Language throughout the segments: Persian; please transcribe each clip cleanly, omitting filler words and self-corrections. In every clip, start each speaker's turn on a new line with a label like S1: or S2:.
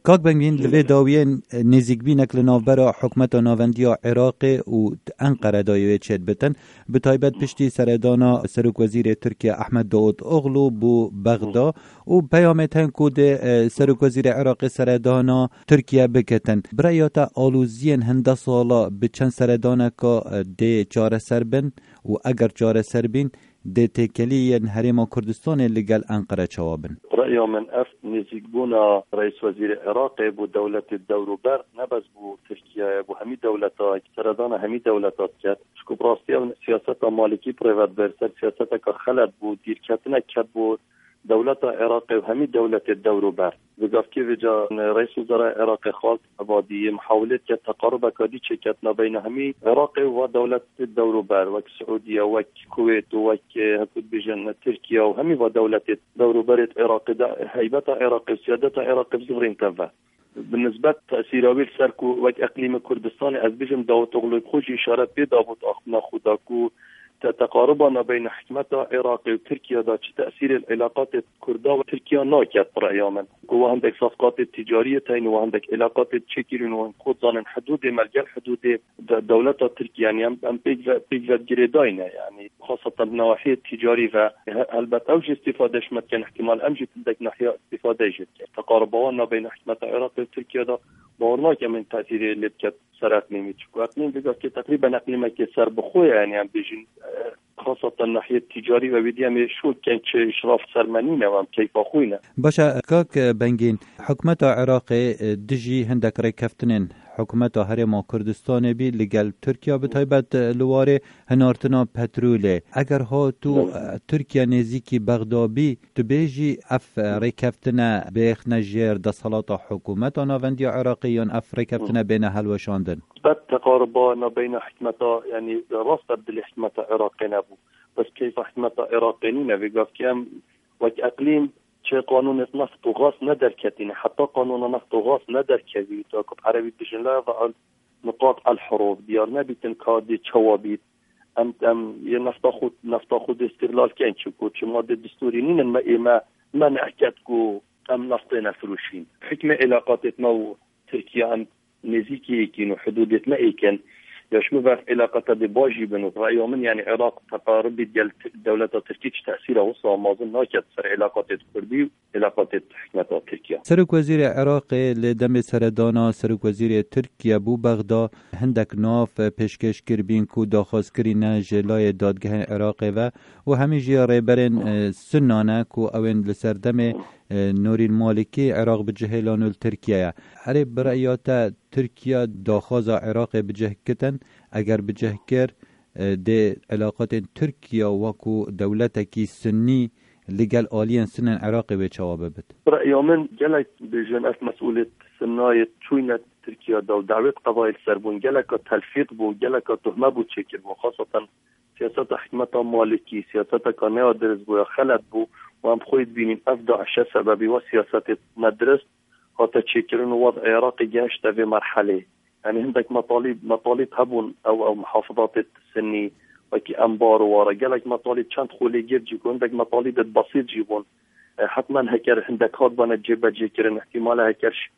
S1: کاک بنگین لوی داوین نزیک بینک لنافبر حکومت ناوندی عراق و انقره دایوی چید بتن به تایبت پشتی سردانا سرک وزیر ترکیه احمد داود اغلو بو بغدا و پیامتن کود سرک وزیر عراق سردانا ترکیه بکتن برایاتا آلوزین هنده سالا به چند سردانا که ده چاره سربن و اگر چاره سربین ده تکلی هرما کردستان لگل انقره چوابن.
S2: رأي من نزيق بونا رئيس وزير عراق بو دولة الدور بر نبز بو تركيا بو همي دولتات سردانا همي دولتات كات شكو براستيا سياسة مالكي بريفات برسل سياسة كخلد بو دير كاتنا كات بو دولة عراق وهمي دولة الدور بر بقاف كيف جا رئيس وزراء عراق خالد عبادي محاولة تقارب كادي شكاتنا بين همي عراق ودولة الدور بر وك السعودية وك الكويت وك هكود بيجن تركيا وهمي ودولة الدور بر عراق هيبة عراق وسيادة عراق بصغرين تنفع بالنسبة تأثير سركو وك أقليم كردستان از بيجن داوت أغلب خوش إشارة بدابوت أخنا خداكو تقاربنا بين حكمة عراق وتركيا دا تأثير العلاقات الكردة وتركيا ناكت رأيا من وعندك صفقات التجارية تين وعندك علاقات تشكيل وخصوصا حدود ملجأ حدود دولة تركيا يعني أم بيجا جريداينا يعني خاصة بنواحي التجاري فالبت أوج استفادة شمت كان احتمال أمجد عندك ناحية استفادة جد تقاربنا بين حكمة عراق وتركيا دا بورناك من تأثير اللي بكت سرات ميميتش وأقليم بيجا تقريبا أقليم كسر بخويا يعني أم بيجن خاصة الناحية التجارية وبديهم شو كان إشراف سرمانينا وام كيف أخوينا.
S1: باشا كاك بنجين حكومة عراق دجي هندك ريكفتنين حكومة هرما كردستان بي لقل تركيا بتايبت لواري هنارتنا بترولي اگر ها تو تركيا نزيكي بغدابي تبيجي اف ريكفتنا بيخنا جير دا صلاة حكومة ناوندي عراقيان اف ريكفتنا بين هلوشاندن
S2: بات تقاربانا بين حكمة يعني راست بدل حكمة عراقين ابو بس كيف حكمة عراقينينا بيقاف كام وك اقليم چه قانون نفت و غاز ندر کتینه حتی قانون نفت و غاز ندر کبی تا که عربی بجن لا و نقاط الحروف دیار نبیتن کادی چوابید ام یه نفت خود استقلال کن چکو چه ماده دستوری نین ما نحکت کو ام نفتنا فروشین حکم علاقاتت ما و ترکیه هم نزیکی ایکین و حدودت ما ایکن يشمل علاقة بباجي بنو رأيه من يعني عراق تقارب ديال دولة تركيا تأثيرها وصل ما ظن كانت سر علاقات الكردي علاقات حكمة تركيا.
S1: سرك وزير العراق لدم سردانا سرك وزير تركيا بو بغدا هندك ناف پیشکش کربین کو داخواست کرینه جلای دادگاه عراق و همه جیاره برن سنانه کو اوین لسردم نورین مالکی عراق بجهلان الترکیه هر برایات ترکیه داخواز عراق بجه کتن اگر بجه کر ده علاقات ترکیه وکو دولتکی سنی لقال آليان سنن عراقي بيتشوابه بد
S2: رأي من جلك بجمعات مسؤولية سناية شوينة تركيا دعوة قضايا السربون جلك تلفيق بو جلك تهمة بو تشكر بو خاصة سياسة حكمة مالكي سياسة كانوا درس بو خلد بو وهم خويد بين أفضل عشان سببي وسياسة مدرسة هاتا تشكرون وضع عراقي جاشت في مرحلة يعني عندك مطالب هبون أو محافظات السني وكي أنبار وارا جالك مطالب چند خولي جيب جيكون عندك مطالب بسيط جيبون حتما هكر عندك هاد بانا جيبا جيكرن احتمال هكر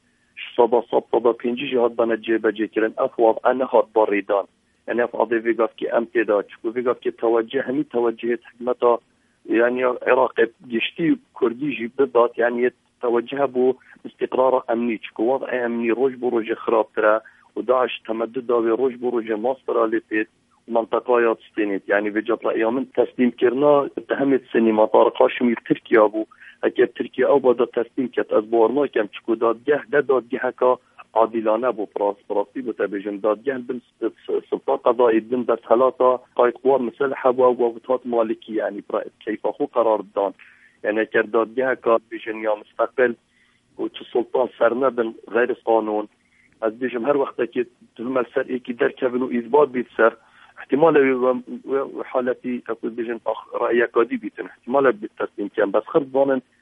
S2: صبا بينجي هاد بانا جيبا جيكرن أفوض أنا هاد باردان يعني أفضل فيقاف كي أمتداد وفيقاف كي توجه همي توجهت حكمتا يعني عراق جشتي كردي جيب بالضبط يعني توجه بو استقرار أمني وضع أمني روج بروج خراب ترى وداعش تمدد داوي روج بروج مصر لفيت منطقة ستينيت يعني في جبل أيام تسليم كرنا اتهمت سني مطار قاشمير تركيا أبو أكيد تركيا أو بدأ تسليم كت أزبارنا كم تشكو دادجه كا عادلانه أبو براسي بتبجن دادجه بن سلطة قضائي بن در ثلاثة قائد قوى مسلحة ووتات مالكي يعني كيف أخو قرار دان يعني أكيد دادجه كا بجن يا مستقل وتسلطان سرنا بن غير قانون از بجم هر وقت أكيد تهم السر إيكي در كبنو إثبات بيتسر احتمال حالتي أقول بجن رأي كادي بيتن احتمال بالتسليم كان بس خرج ظنن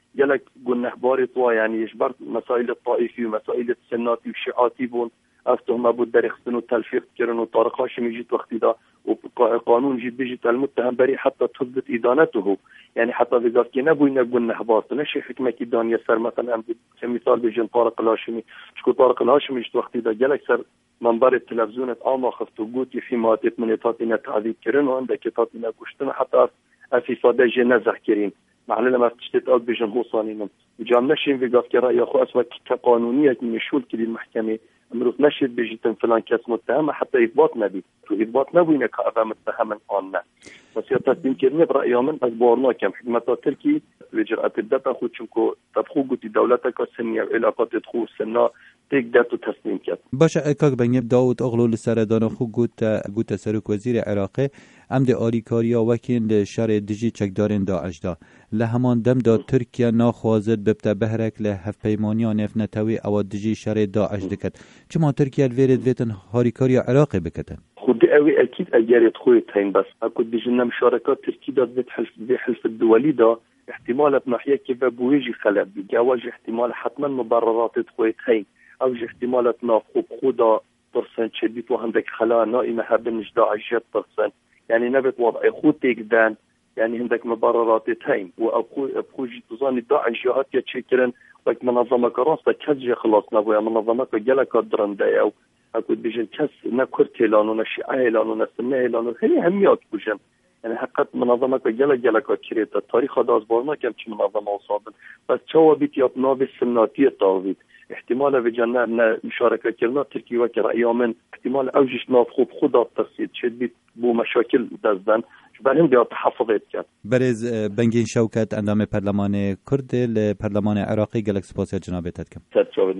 S2: جلك قلنا باري طوا يعني يجبر مسائل الطائفي ومسائل السناتي وشيعاتي بون أفتهم بود در خصنو تلفيق كرنو طارق هاشمي جيت وقت دا وقانون جيت بيجيت المتهم بري حتى تثبت إدانته يعني حتى إذا كنا بوينا قلنا باطل نشي حكمة كيدان يسر مثلا كمثال بيجن طارق الهاشمي شكو طارق الهاشمي جيت وقت دا جلك سر منبر التلفزيون آما خفتو قوتي في ماتت من تاتينا تعذيب كرنو عندك تاتينا قشتنا حتى في صادة جنازة كريم معلنا ما تشتت أو بيجن هو صانينم وجام نشين في قاف كرا يا أخو أسوأ كقانونية من شول كلي المحكمة مروف نشد بيجيتن فلان كاس متهم حتى إثبات نبي إثبات نبي إنك هذا متهم آننا بس يتقدم كرني برأي من أخبارنا كم حكمة تركي بجرأة الدفع خود شنكو تدخو قوتي دولتك السنية علاقات تدخو السنة تقدر تسليم كات
S1: باشه اکاک بنیب داود اغلول سردان خو گوت سرک وزیر عراق عمد آریکاریا وکین شر دجی چکدارن داعش دا لهمان دم دا ترکیه ناخوازد ببتا بهرک لحف پیمانی نفنتوی او دجی شر داعش دکت چما ترکیه الویرد ویتن آریکاریا عراق بکتن
S2: خود اوی اكيد اجارت خوي تاين بس اكو بيجينا مشاركات تركي دا بحلف الدولي دا احتمال ناحيه كيف بويجي خلق بجواز احتمال حتما مبررات خوي تاين او احتمالات ناخوب خودا برسنت شديد وعندك خلا نائمه هبنج دا 10% يعني نبت وضع خود تقدان يعني عندك مبررات تاين وابخو جي تظاني داعش جهات يتشكرن وقت منظمه كراسه كجي خلاص نبويا منظمه جلك درنده او اكو بيجن كاس نكرت لانو نشيعه لانو نسمه لانو خلي هميات بوجن يعني حقت منظمه جلك كريت التاريخ داز بورنا كم شي منظمه وصابن بس شو بيتيات نوب السناتيه طاويد احتمال في جنة مشاركة كرنا تركي وكرأي من احتمال اوجش نافخوب خدا ترسيد شد بو مشاكل دزدن برهم ديار تحفظت كان
S1: برز بنگین شوکت اندام پرلمان کرد لپرلمان عراقی گلک سپاس جنابتت کم